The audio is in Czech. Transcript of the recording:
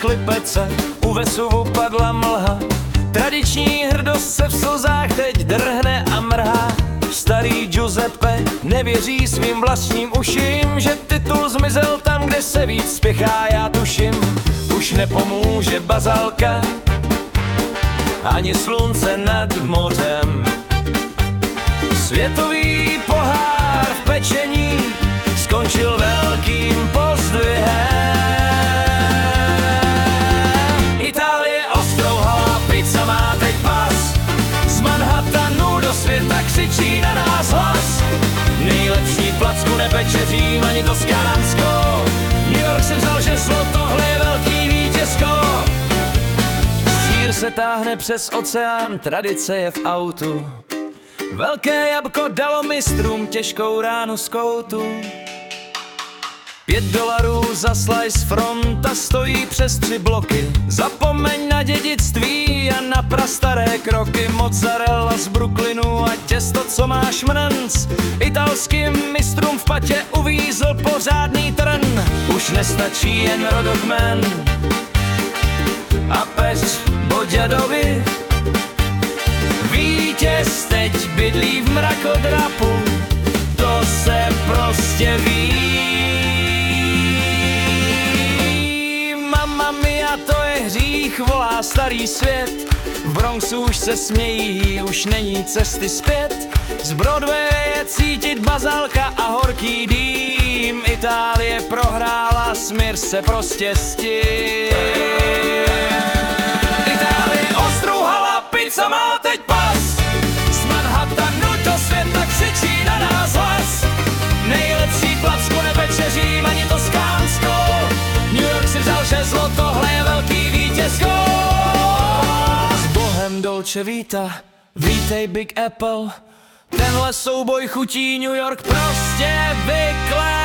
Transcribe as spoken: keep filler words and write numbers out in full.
nech lipet se, u Vesuvu padla mlha. Tradiční hrdost se v slzách teď drhne a mrhá. Starý Giuseppe nevěří svým vlastním uším, že titul zmizel tam, kde se víc spěchá, já tuším. Už nepomůže bazalka, ani slunce nad mořem. Světový pohár v pečení skončil velkým pozdvihem. Itálie ostrouhalá pizza má teď pas, z Manhattanu do světa křičí na nás hlas. Nejlepší placku nepeče Řím ani Toskánsko, New York si vzal žeslo, tohle je velký vítězko. Sýr se táhne přes oceán, tradice je v autu. Velké jabko dalo mistrům těžkou ránu z koutu. Pět dolarů za slice fronta stojí přes tři bloky. Zapomeň na dědictví a na prastaré kroky. Mozzarella z Brooklynu a těsto, co máš mrnc. Italským mistrům v patě uvízl pořádný trn. Už nestačí jen rodokmen a peř Boďadovi. Vítěz teď bydlí v mrakodrapu, to se prostě ví. Mamma mia, to je hřích, volá starý svět. V Bronxu už se smějí, už není cesty zpět. Z Broadwaye je cítit bazalka a horký dým. Itálie prohrála, smír se prostě s tím. Itálie ostrouhala, pizza má teď pas, z Manhattanu do světa křičí na nás hlas. Nejlepší placku nepeče Řím ani Toskánsko, New York si vzal žezlo, tohle je velký vítězko. S bohem Dolce Vita, vítej Big Apple, tenhle souboj chutí New York prostě vykládá.